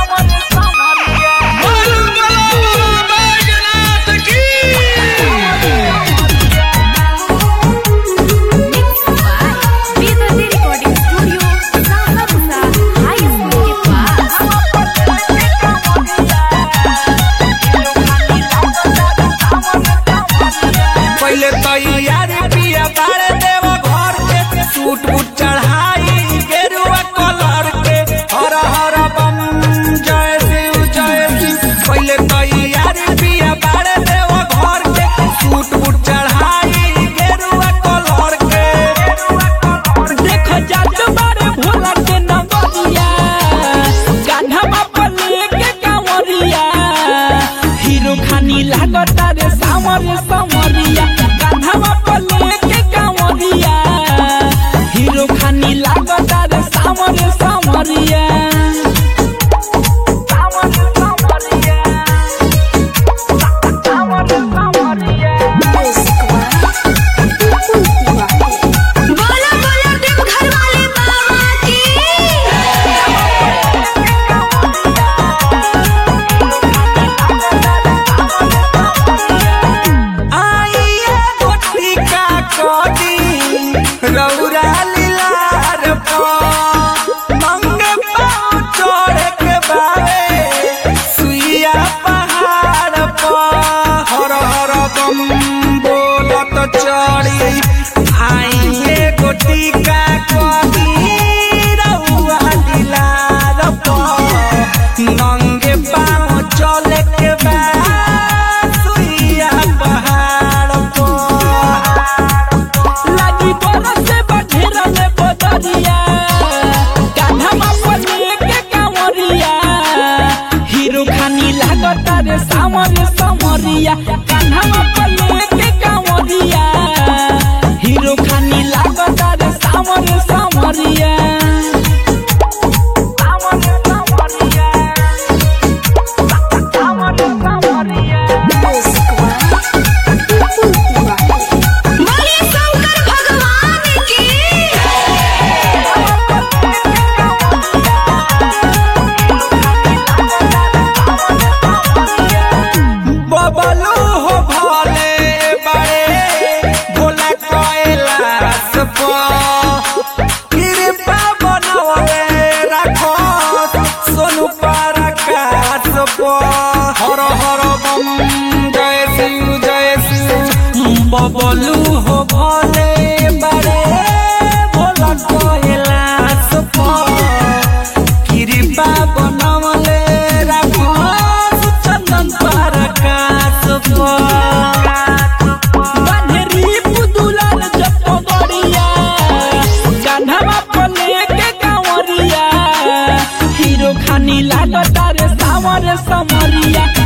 समरिया कान्हा पर लेके कांवरिया हीरो खानी लागता रे समरिया रौरा लीलार मंगे पाँव चढ़ के बावे सुइया पहाड़ पर हर हर बम बोलत चढ़ी आइए गोटी का कभी रौरा लीलार मंगे पाँव चढ़ के बावे सुइया पहाड़ समरिया कान्हा पर लेके कांवरिया हीरो खानी लागता रे समरिया बबलू हो भले बड़े भोला कैलाश कृपा बनवले रखो सोनू पर आकाश हर हर बम जय शिव बबलू हो भले बड़े भोला कैलाश कृपा बनवले रखो चंदन पर हीरो खानी लागता रे समरिया